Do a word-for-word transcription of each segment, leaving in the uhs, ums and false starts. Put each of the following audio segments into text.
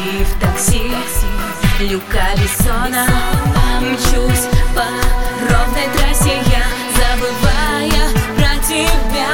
И в такси Люка Бессона мчусь по ровной трассе я, забывая про тебя.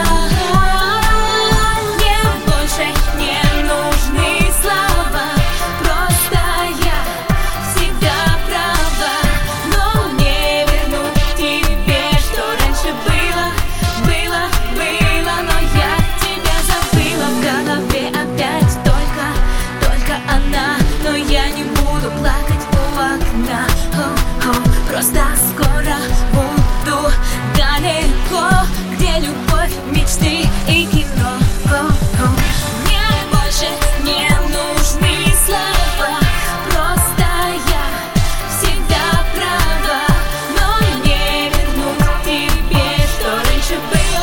Мне больше не нужны слова, просто я всегда права. Но мне вернуть тебе, что раньше было, было, было. Но я тебя забыла, в голове опять только, только она. Но я не буду плакать у окна, о-о, просто скоро буду далеко, где любовь, мечты и кино. О-о. Мне больше не нужны слова, просто я всегда права. Но мне вернуть тебе, что раньше было.